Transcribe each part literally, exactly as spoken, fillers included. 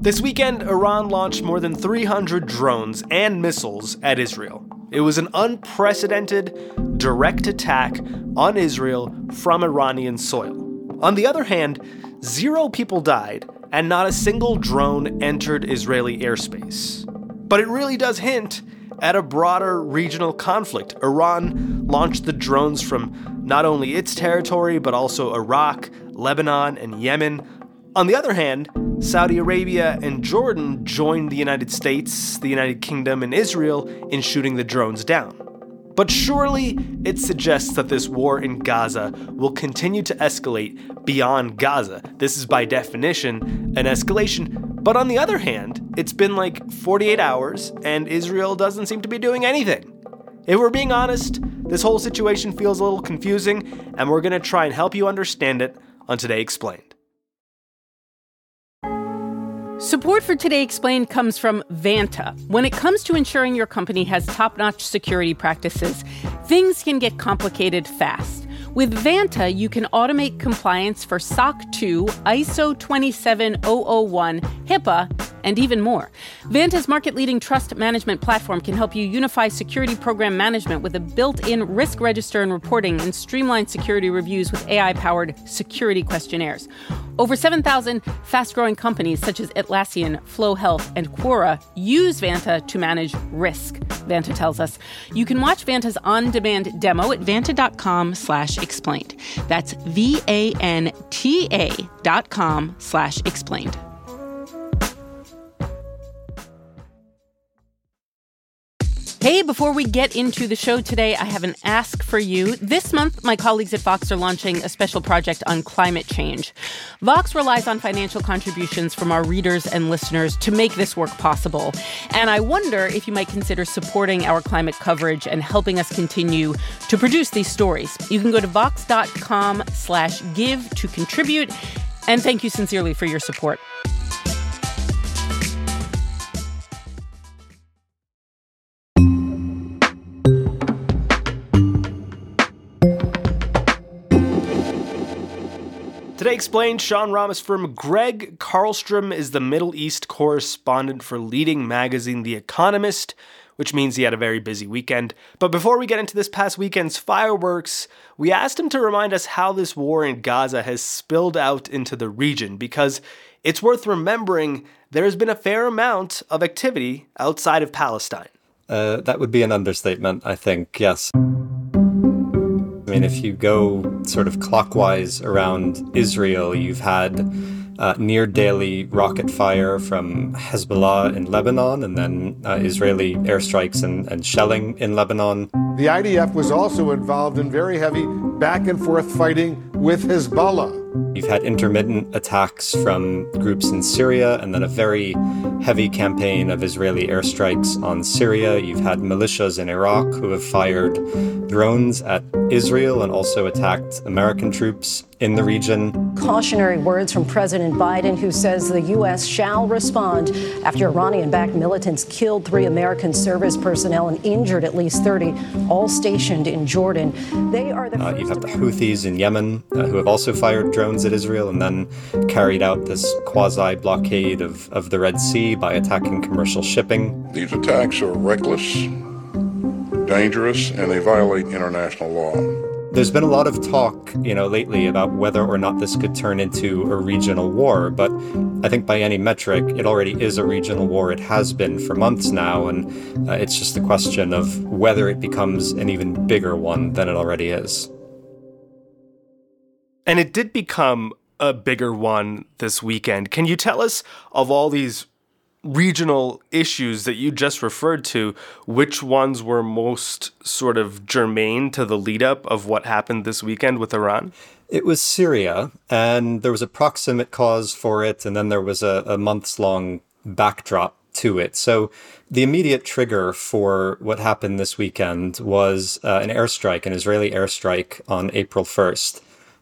This weekend, Iran launched more than three hundred drones and missiles at Israel. It was an unprecedented, direct attack on Israel from Iranian soil. On the other hand, zero people died, and not a single drone entered Israeli airspace. But it really does hint at a broader regional conflict. Iran launched the drones from not only its territory, but also Iraq, Lebanon, and Yemen. On the other hand, Saudi Arabia and Jordan joined the United States, the United Kingdom, and Israel in shooting the drones down. But surely it suggests that this war in Gaza will continue to escalate beyond Gaza. This is by definition an escalation. But on the other hand, it's been like forty-eight hours and Israel doesn't seem to be doing anything. If we're being honest, this whole situation feels a little confusing, and we're going to try and help you understand it on Today Explained. Support for Today Explained comes from Vanta. When it comes to ensuring your company has top-notch security practices, things can get complicated fast. With Vanta, you can automate compliance for S O C two, I S O twenty-seven thousand one, HIPAA, and even more. Vanta's market-leading trust management platform can help you unify security program management with a built-in risk register and reporting and streamlined security reviews with A I-powered security questionnaires. Over seven thousand fast-growing companies such as Atlassian, Flow Health, and Quora use Vanta to manage risk, Vanta tells us. You can watch Vanta's on-demand demo at vanta.com slash explained. That's V-A-N-T-A dot com slash explained. Hey, before we get into the show today, I have an ask for you. This month, my colleagues at Vox are launching a special project on climate change. Vox relies on financial contributions from our readers and listeners to make this work possible. And I wonder if you might consider supporting our climate coverage and helping us continue to produce these stories. You can go to vox.com slash give to contribute. And thank you sincerely for your support. Today Explained, Sean Ramos from Greg Karlstrom is the Middle East correspondent for leading magazine The Economist, which means he had a very busy weekend. But before we get into this past weekend's fireworks, we asked him to remind us how this war in Gaza has spilled out into the region, because it's worth remembering there has been a fair amount of activity outside of Palestine. Uh, that would be an understatement, I think, yes. I mean, if you go sort of clockwise around Israel, you've had uh, near daily rocket fire from Hezbollah in Lebanon, and then uh, Israeli airstrikes and, and shelling in Lebanon. The I D F was also involved in very heavy back and forth fighting with Hezbollah. You've had intermittent attacks from groups in Syria, and then a very heavy campaign of Israeli airstrikes on Syria. You've had militias in Iraq who have fired drones at Israel and also attacked American troops in the region. Cautionary words from President Biden, who says the U S shall respond after Iranian-backed militants killed three American service personnel and injured at least thirty, all stationed in Jordan. They are the uh, You've had the Houthis in Yemen, uh, who have also fired drones at Israel and then carried out this quasi-blockade of, of the Red Sea by attacking commercial shipping. These attacks are reckless, dangerous, and they violate international law. There's been a lot of talk, you know, lately about whether or not this could turn into a regional war, but I think by any metric, it already is a regional war. It has been for months now, and uh, it's just a question of whether it becomes an even bigger one than it already is. And it did become a bigger one this weekend. Can you tell us, of all these regional issues that you just referred to, which ones were most sort of germane to the lead up of what happened this weekend with Iran? It was Syria, and there was a proximate cause for it, and then there was a, a months-long backdrop to it. So the immediate trigger for what happened this weekend was uh, an airstrike, an Israeli airstrike on April first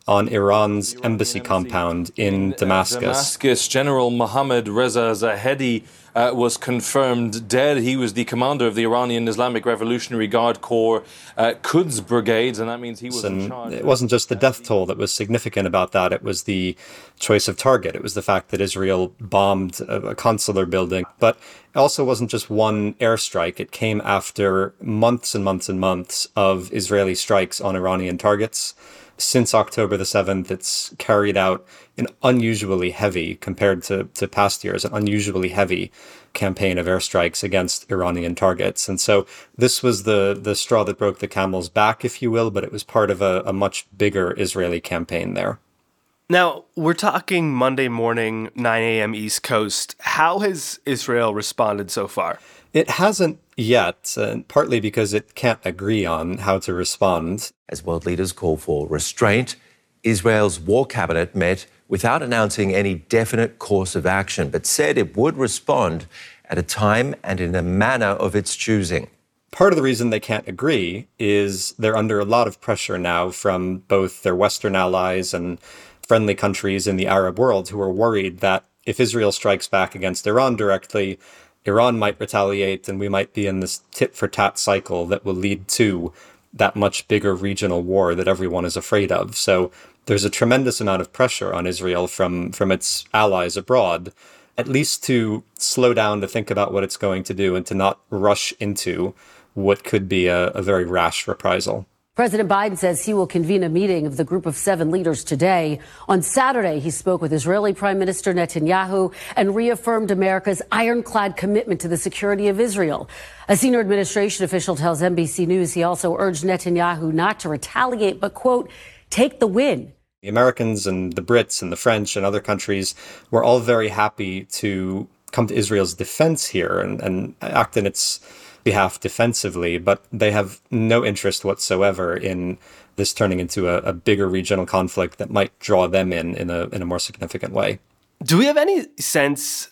on Iran's embassy compound in Damascus. Damascus, General Mohammad Reza Zahedi uh, was confirmed dead. He was the commander of the Iranian Islamic Revolutionary Guard Corps uh, Quds brigades, and that means he was in charge. It wasn't just the death toll that was significant about that. It was the choice of target. It was the fact that Israel bombed a, a consular building. But it also wasn't just one airstrike. It came after months and months and months of Israeli strikes on Iranian targets. Since October the seventh, it's carried out an unusually heavy, compared to, to past years, an unusually heavy campaign of airstrikes against Iranian targets. And so this was the, the straw that broke the camel's back, if you will, but it was part of a, a much bigger Israeli campaign there. Now, we're talking Monday morning, nine a.m. East Coast. How has Israel responded so far? It hasn't yet, uh, partly because it can't agree on how to respond. As world leaders call for restraint, Israel's war cabinet met without announcing any definite course of action, but said it would respond at a time and in a manner of its choosing. Part of the reason they can't agree is they're under a lot of pressure now from both their Western allies and friendly countries in the Arab world who are worried that if Israel strikes back against Iran directly, Iran might retaliate, and we might be in this tit-for-tat cycle that will lead to that much bigger regional war that everyone is afraid of. So there's a tremendous amount of pressure on Israel from, from its allies abroad, at least to slow down, to think about what it's going to do, and to not rush into what could be a, a very rash reprisal. President Biden says he will convene a meeting of the group of seven leaders today. On Saturday, he spoke with Israeli Prime Minister Netanyahu and reaffirmed America's ironclad commitment to the security of Israel. A senior administration official tells N B C News he also urged Netanyahu not to retaliate, but, quote, take the win. The Americans and the Brits and the French and other countries were all very happy to come to Israel's defense here and, and act in its behalf defensively, but they have no interest whatsoever in this turning into a, a bigger regional conflict that might draw them in in a, in a more significant way. Do we have any sense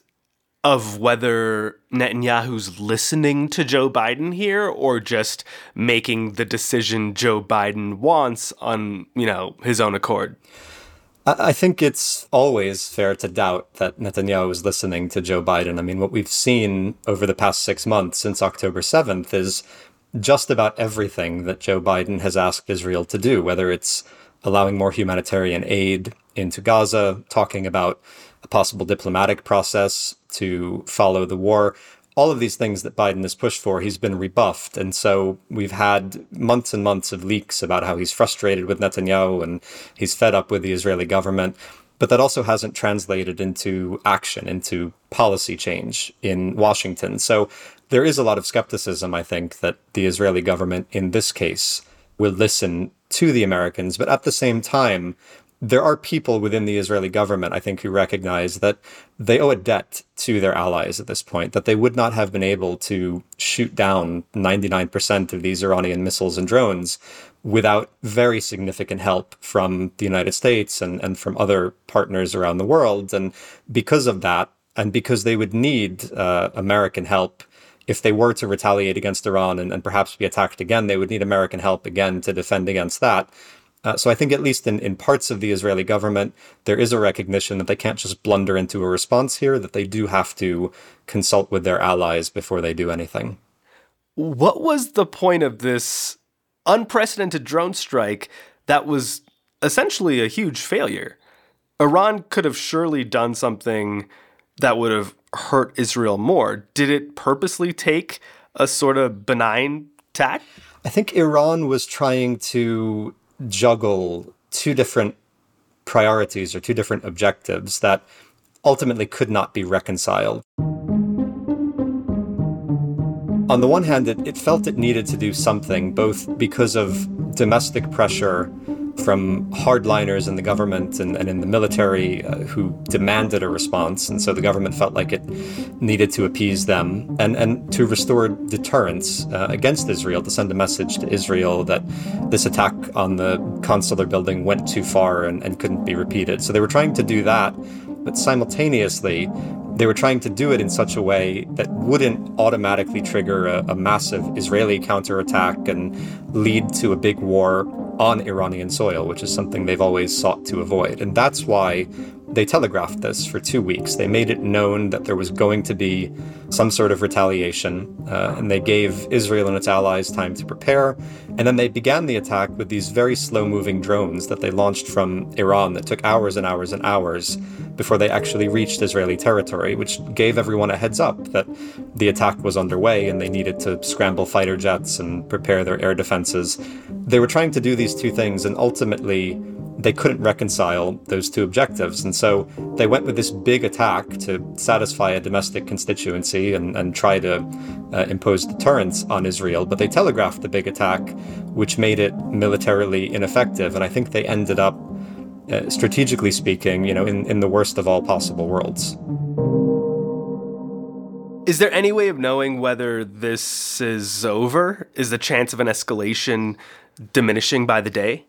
of whether Netanyahu's listening to Joe Biden here, or just making the decision Joe Biden wants on, you know, his own accord? I think it's always fair to doubt that Netanyahu is listening to Joe Biden. I mean, what we've seen over the past six months since October seventh is just about everything that Joe Biden has asked Israel to do, whether it's allowing more humanitarian aid into Gaza, talking about a possible diplomatic process to follow the war. All of these things that Biden has pushed for, he's been rebuffed. And so we've had months and months of leaks about how he's frustrated with Netanyahu and he's fed up with the Israeli government. But that also hasn't translated into action, into policy change in Washington. So there is a lot of skepticism, I think, that the Israeli government in this case will listen to the Americans. But at the same time, there are people within the Israeli government, I think, who recognize that they owe a debt to their allies at this point, that they would not have been able to shoot down ninety-nine percent of these Iranian missiles and drones without very significant help from the United States and, and from other partners around the world. And because of that, and because they would need uh, American help if they were to retaliate against Iran and, and perhaps be attacked again, they would need American help again to defend against that. Uh, so I think at least in, in parts of the Israeli government, there is a recognition that they can't just blunder into a response here, that they do have to consult with their allies before they do anything. What was the point of this unprecedented drone strike that was essentially a huge failure? Iran could have surely done something that would have hurt Israel more. Did it purposely take a sort of benign tack? I think Iran was trying to juggle two different priorities or two different objectives that ultimately could not be reconciled. On the one hand, it, it felt it needed to do something, both because of domestic pressure from hardliners in the government and, and in the military uh, who demanded a response. And so the government felt like it needed to appease them and, and to restore deterrence uh, against Israel, to send a message to Israel that this attack on the consular building went too far and, and couldn't be repeated. So they were trying to do that, but simultaneously, they were trying to do it in such a way that wouldn't automatically trigger a, a massive Israeli counterattack and lead to a big war, on Iranian soil, which is something they've always sought to avoid. And that's why they telegraphed this for two weeks. They made it known that there was going to be some sort of retaliation, uh, and they gave Israel and its allies time to prepare. And then they began the attack with these very slow-moving drones that they launched from Iran that took hours and hours and hours before they actually reached Israeli territory, which gave everyone a heads up that the attack was underway and they needed to scramble fighter jets and prepare their air defenses. They were trying to do these two things, and ultimately they couldn't reconcile those two objectives. And so they went with this big attack to satisfy a domestic constituency and, and try to uh, impose deterrence on Israel. But they telegraphed the big attack, which made it militarily ineffective. And I think they ended up, uh, strategically speaking, you know, in, in the worst of all possible worlds. Is there any way of knowing whether this is over? Is the chance of an escalation diminishing by the day?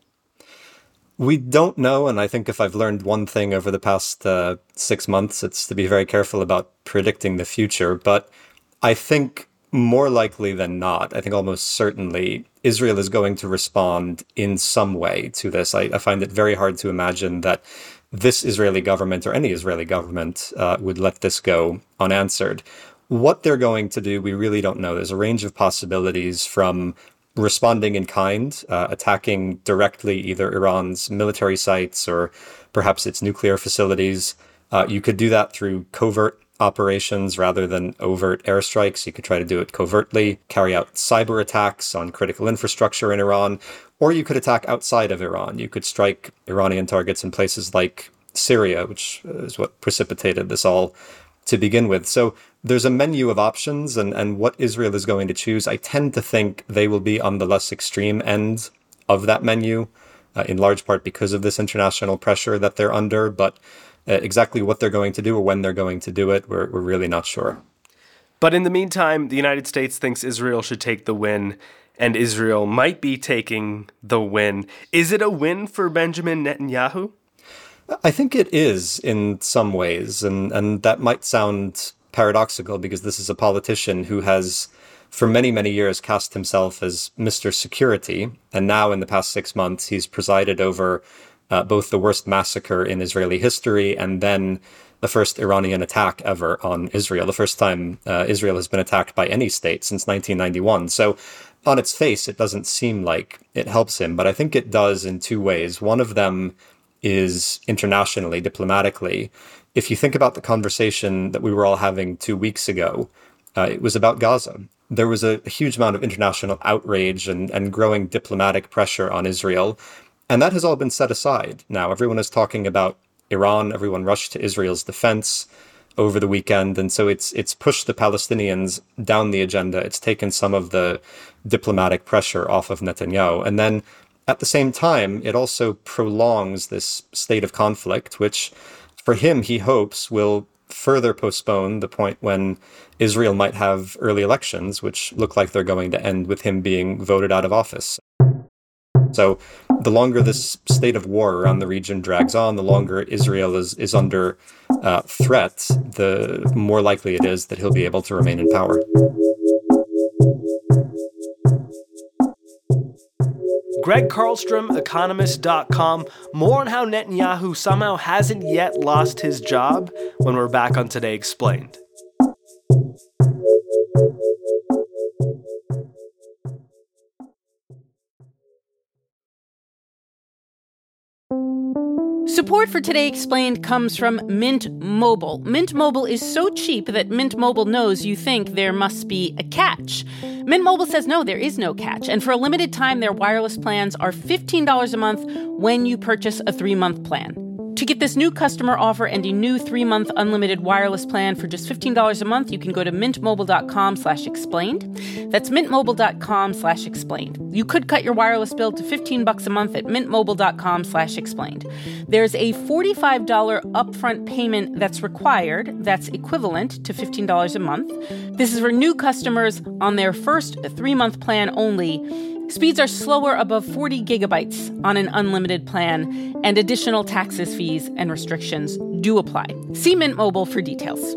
We don't know, and I think if I've learned one thing over the past uh, six months, it's to be very careful about predicting the future. But I think more likely than not, I think almost certainly, Israel is going to respond in some way to this. I, I find it very hard to imagine that this Israeli government or any Israeli government uh, would let this go unanswered. What they're going to do, we really don't know. There's a range of possibilities, from responding in kind, uh, attacking directly either Iran's military sites or perhaps its nuclear facilities. Uh, you could do that through covert operations rather than overt airstrikes. You could try to do it covertly, carry out cyber attacks on critical infrastructure in Iran, or you could attack outside of Iran. You could strike Iranian targets in places like Syria, which is what precipitated this all to begin with. So there's a menu of options, and, and what Israel is going to choose, I tend to think they will be on the less extreme end of that menu, uh, in large part because of this international pressure that they're under. But uh, exactly what they're going to do or when they're going to do it, we're, we're really not sure. But in the meantime, the United States thinks Israel should take the win, and Israel might be taking the win. Is it a win for Benjamin Netanyahu? I think it is in some ways, and, and that might sound paradoxical because this is a politician who has for many, many years cast himself as Mister Security, and now in the past six months he's presided over uh, both the worst massacre in Israeli history and then the first Iranian attack ever on Israel, the first time uh, Israel has been attacked by any state since nineteen ninety-one. So on its face, it doesn't seem like it helps him, but I think it does in two ways. One of them is internationally, diplomatically. If you think about the conversation that we were all having two weeks ago, uh, it was about Gaza. There was a, a huge amount of international outrage and, and growing diplomatic pressure on Israel, and that has all been set aside now. Everyone is talking about Iran. Everyone rushed to Israel's defense over the weekend, and so it's it's pushed the Palestinians down the agenda. It's taken some of the diplomatic pressure off of Netanyahu, and then at the same time, it also prolongs this state of conflict, which for him, he hopes will further postpone the point when Israel might have early elections, which look like they're going to end with him being voted out of office. So the longer this state of war around the region drags on, the longer Israel is, is under uh, threat, the more likely it is that he'll be able to remain in power. Greg Karlstrom, economist dot com. More on how Netanyahu somehow hasn't yet lost his job when we're back on Today Explained. Support for Today Explained comes from Mint Mobile. Mint Mobile is so cheap that Mint Mobile knows you think there must be a catch. Mint Mobile says no, there is no catch. And for a limited time, their wireless plans are fifteen dollars a month when you purchase a three-month plan. To get this new customer offer and a new three-month unlimited wireless plan for just fifteen dollars a month, you can go to mintmobile.com slash explained. That's mintmobile.com slash explained. You could cut your wireless bill to fifteen bucks a month at mintmobile.com slash explained. There's a forty-five dollars upfront payment that's required. That's equivalent to fifteen dollars a month. This is for new customers on their first three-month plan only. Speeds are slower above forty gigabytes on an unlimited plan, and additional taxes, fees, and restrictions do apply. See Mint Mobile for details.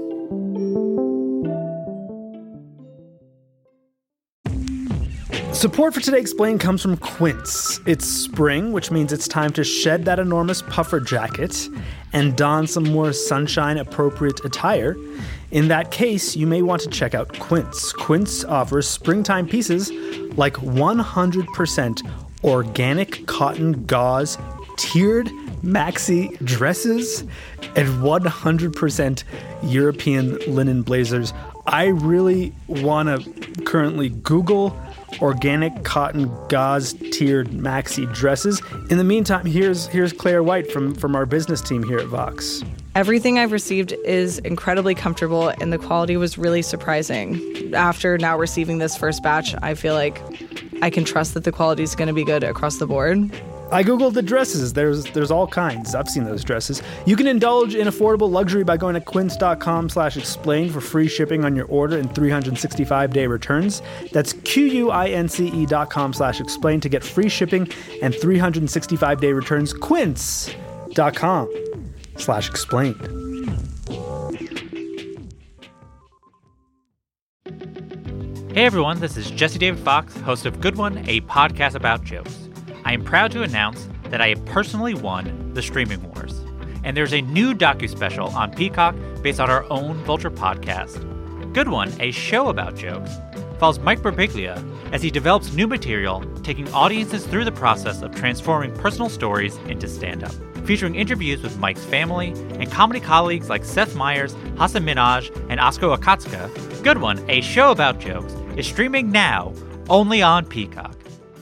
Support for Today Explained comes from Quince. It's spring, which means it's time to shed that enormous puffer jacket and don some more sunshine-appropriate attire. In that case, you may want to check out Quince. Quince offers springtime pieces like one hundred percent organic cotton gauze, tiered maxi dresses, and one hundred percent European linen blazers. I really want to currently Google organic cotton gauze tiered maxi dresses. In the meantime, here's here's Claire White from, from our business team here at Vox. Everything I've received is incredibly comfortable, and the quality was really surprising. After now receiving this first batch, I feel like I can trust that the quality is going to be good across the board. I Googled the dresses. There's there's all kinds. I've seen those dresses. You can indulge in affordable luxury by going to quince.com slash explain for free shipping on your order and three hundred sixty-five day returns. That's Q-U-I-N-C-E dot com slash explain to get free shipping and three hundred sixty-five day returns. Quince.com slash explained. Hey everyone, this is Jesse David Fox, host of Good One, a podcast about jokes. I am proud to announce that I have personally won the Streaming Wars. And there's a new docu-special on Peacock based on our own Vulture podcast. Good One, a show about jokes, follows Mike Birbiglia as he develops new material, taking audiences through the process of transforming personal stories into stand-up. Featuring interviews with Mike's family and comedy colleagues like Seth Meyers, Hasan Minhaj, and Asko Akatsuka, Good One, a show about jokes, is streaming now only on Peacock.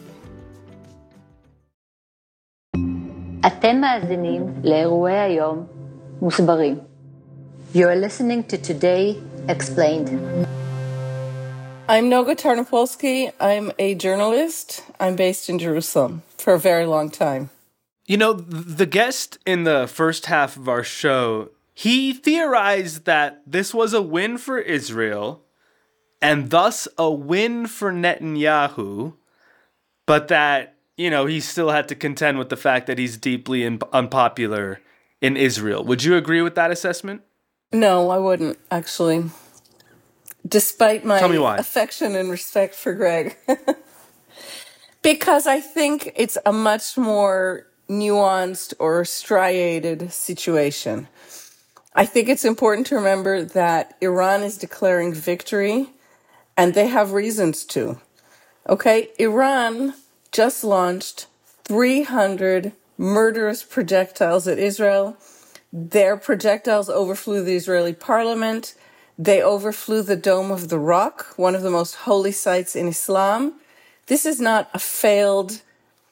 אתם מאזינים לאירועי היום מוסברים. You're listening to Today Explained. I'm Noga Tarnopolsky. I'm a journalist. I'm based in Jerusalem for a very long time. You know, the guest in the first half of our show, he theorized that this was a win for Israel and thus a win for Netanyahu, but that, you know, he still had to contend with the fact that he's deeply in- unpopular in Israel. Would you agree with that assessment? No, I wouldn't, actually. Despite my Tell me why. affection and respect for Greg. Because I think it's a much more nuanced or striated situation. I think it's important to remember that Iran is declaring victory, and they have reasons to. Okay, Iran just launched three hundred murderous projectiles at Israel. Their projectiles overflew the Israeli parliament. They overflew the Dome of the Rock, one of the most holy sites in Islam. This is not a failed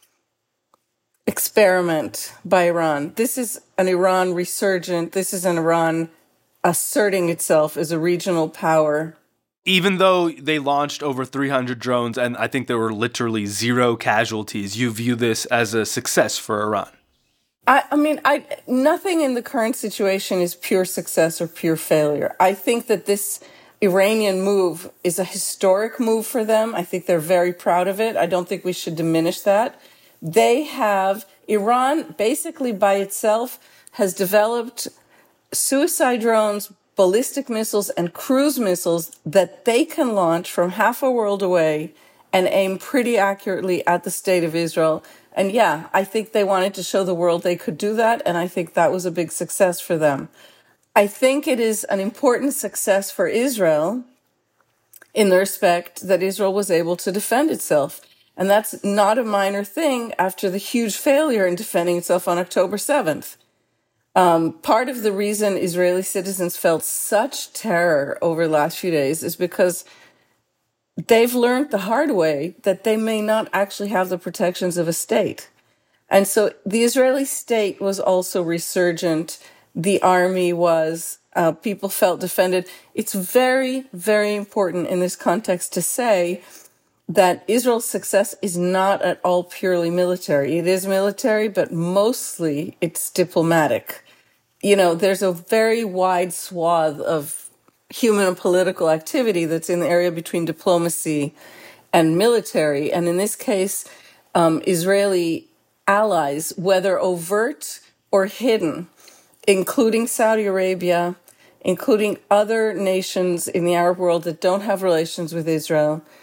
experiment by Iran. This is an Iran resurgent. This is an Iran asserting itself as a regional power. Even though they launched over three hundred drones and I think there were literally zero casualties, you view this as a success for Iran? I, I mean, I nothing in the current situation is pure success or pure failure. I think that this Iranian move is a historic move for them. I think they're very proud of it. I don't think we should diminish that. They have, Iran basically by itself has developed suicide drones, ballistic missiles, and cruise missiles that they can launch from half a world away and aim pretty accurately at the state of Israel. And yeah, I think they wanted to show the world they could do that, and I think that was a big success for them. I think it is an important success for Israel in the respect that Israel was able to defend itself. And that's not a minor thing after the huge failure in defending itself on October seventh. Um, part of the reason Israeli citizens felt such terror over the last few days is because they've learned the hard way that they may not actually have the protections of a state. And so the Israeli state was also resurgent. The army was, uh, people felt defended. It's very, very important in this context to say that Israel's success is not at all purely military. It is military, but mostly it's diplomatic. You know, there's a very wide swath of human and political activity that's in the area between diplomacy and military. And in this case, um, Israeli allies, whether overt or hidden, including Saudi Arabia, including other nations in the Arab world that don't have relations with Israel,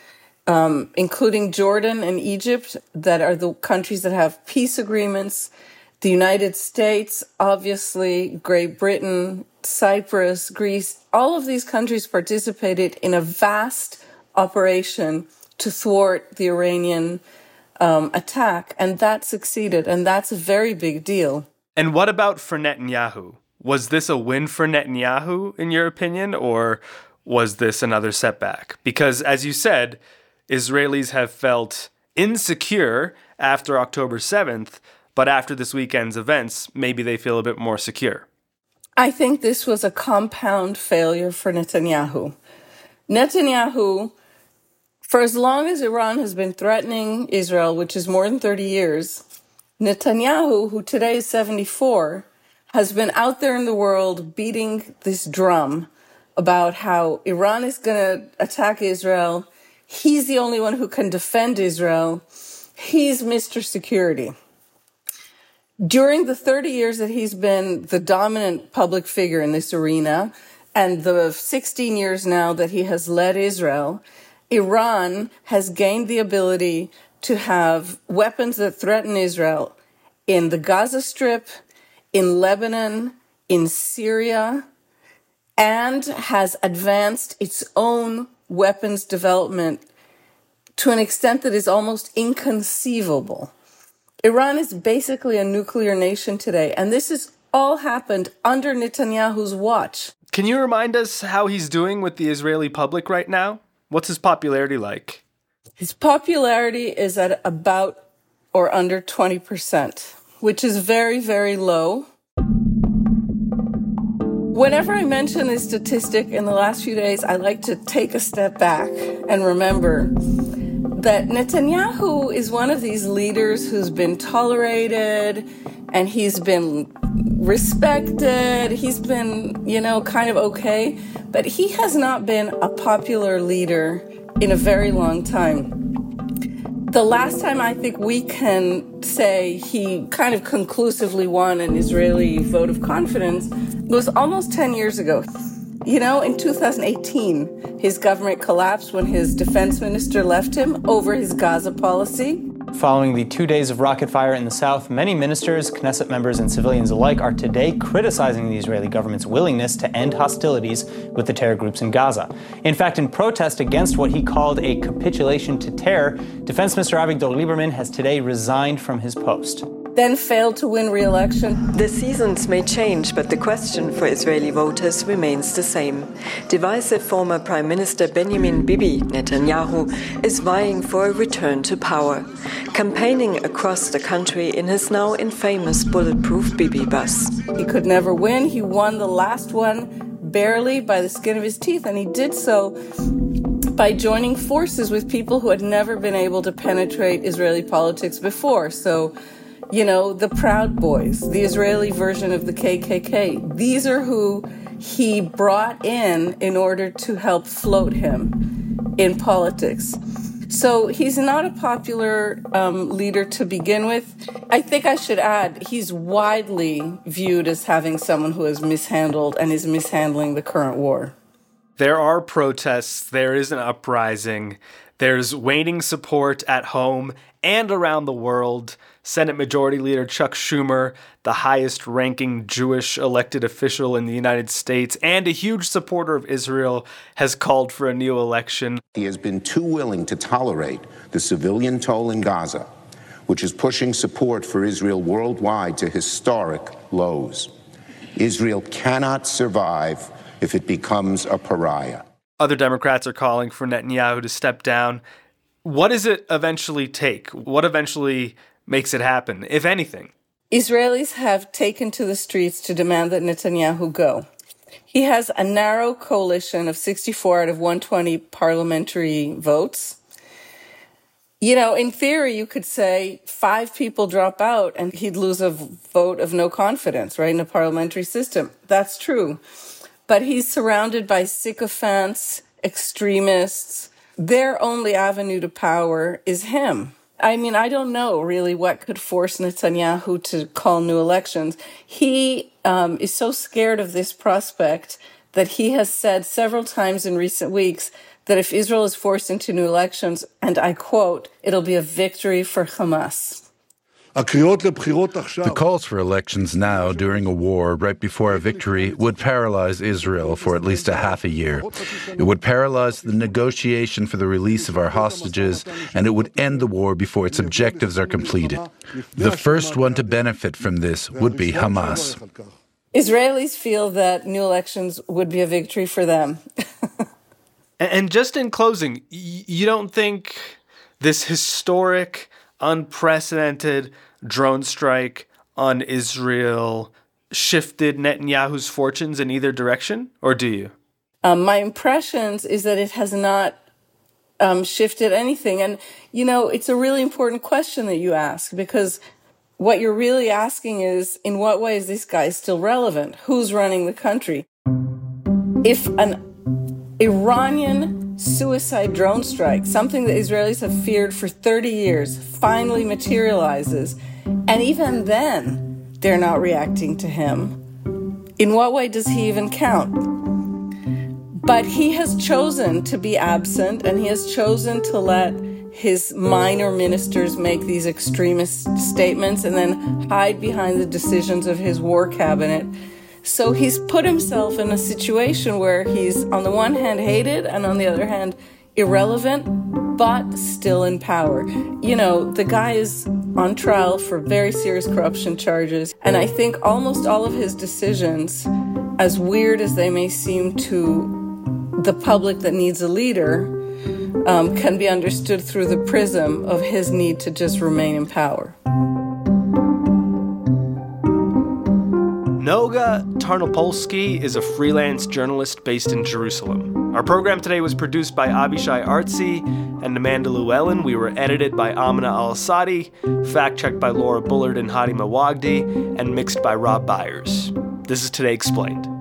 um, including Jordan and Egypt, that are the countries that have peace agreements. The United States, obviously, Great Britain, Cyprus, Greece, all of these countries participated in a vast operation to thwart the Iranian um, attack, and that succeeded, and that's a very big deal. And what about for Netanyahu? Was this a win for Netanyahu, in your opinion, or was this another setback? Because, as you said, Israelis have felt insecure after October seventh, but after this weekend's events, maybe they feel a bit more secure. I think this was a compound failure for Netanyahu. Netanyahu, for as long as Iran has been threatening Israel, which is more than thirty years, Netanyahu, who today is seventy-four, has been out there in the world beating this drum about how Iran is going to attack Israel. He's the only one who can defend Israel. He's Mister Security. During the thirty years that he's been the dominant public figure in this arena, and the sixteen years now that he has led Israel, Iran has gained the ability to have weapons that threaten Israel in the Gaza Strip, in Lebanon, in Syria, and has advanced its own weapons development to an extent that is almost inconceivable. Iran is basically a nuclear nation today, and this has all happened under Netanyahu's watch. Can you remind us how he's doing with the Israeli public right now? What's his popularity like? His popularity is at about or under twenty percent, which is very, very low. Whenever I mention this statistic in the last few days, I like to take a step back and remember that Netanyahu is one of these leaders who's been tolerated and he's been respected. He's been, you know, kind of okay, but he has not been a popular leader in a very long time. The last time I think we can say he kind of conclusively won an Israeli vote of confidence was almost ten years ago. You know, in two thousand eighteen, his government collapsed when his defense minister left him over his Gaza policy. Following the two days of rocket fire in the south, many ministers, Knesset members, and civilians alike are today criticizing the Israeli government's willingness to end hostilities with the terror groups in Gaza. In fact, in protest against what he called a capitulation to terror, Defense Minister Avigdor Lieberman has today resigned from his post. Then failed to win re-election. The seasons may change, but the question for Israeli voters remains the same. Divisive former Prime Minister Benjamin Bibi Netanyahu is vying for a return to power, campaigning across the country in his now infamous bulletproof Bibi bus. He could never win. He won the last one barely by the skin of his teeth, and he did so by joining forces with people who had never been able to penetrate Israeli politics before. So, you know, the Proud Boys, the Israeli version of the K K K. These are who he brought in in order to help float him in politics. So he's not a popular um, leader to begin with. I think I should add, he's widely viewed as having someone who has mishandled and is mishandling the current war. There are protests, there is an uprising, there's waning support at home and around the world. Senate Majority Leader Chuck Schumer, the highest-ranking Jewish elected official in the United States and a huge supporter of Israel, has called for a new election. He has been too willing to tolerate the civilian toll in Gaza, which is pushing support for Israel worldwide to historic lows. Israel cannot survive if it becomes a pariah. Other Democrats are calling for Netanyahu to step down. What does it eventually take? What eventually makes it happen, if anything? Israelis have taken to the streets to demand that Netanyahu go. He has a narrow coalition of sixty-four out of one hundred twenty parliamentary votes. You know, in theory, you could say five people drop out and he'd lose a vote of no confidence, right, in a parliamentary system. That's true. But he's surrounded by sycophants, extremists. Their only avenue to power is him. I mean, I don't know really what could force Netanyahu to call new elections. He um, is so scared of this prospect that he has said several times in recent weeks that if Israel is forced into new elections, and I quote, it'll be a victory for Hamas. The calls for elections now during a war right before a victory would paralyze Israel for at least a half a year. It would paralyze the negotiation for the release of our hostages, and it would end the war before its objectives are completed. The first one to benefit from this would be Hamas. Israelis feel that new elections would be a victory for them. And just in closing, you don't think this historic, unprecedented drone strike on Israel shifted Netanyahu's fortunes in either direction, or do you? Um, my impressions is that it has not um, shifted anything. And, you know, it's a really important question that you ask, because what you're really asking is, in what way is this guy still relevant? Who's running the country? If an Iranian suicide drone strike, something that Israelis have feared for thirty years, finally materializes, and even then they're not reacting to him, in what way does he even count? But he has chosen to be absent, and he has chosen to let his minor ministers make these extremist statements and then hide behind the decisions of his war cabinet. So he's put himself in a situation where he's, on the one hand, hated, and on the other hand, irrelevant, but still in power. You know, the guy is on trial for very serious corruption charges, and I think almost all of his decisions, as weird as they may seem to the public that needs a leader, um, can be understood through the prism of his need to just remain in power. Noga Tarnopolsky is a freelance journalist based in Jerusalem. Our program today was produced by Abishai Artsy and Amanda Llewellyn. We were edited by Amina Al-Asadi, fact-checked by Laura Bullard and Hadi Mawagdi, and mixed by Rob Byers. This is Today Explained.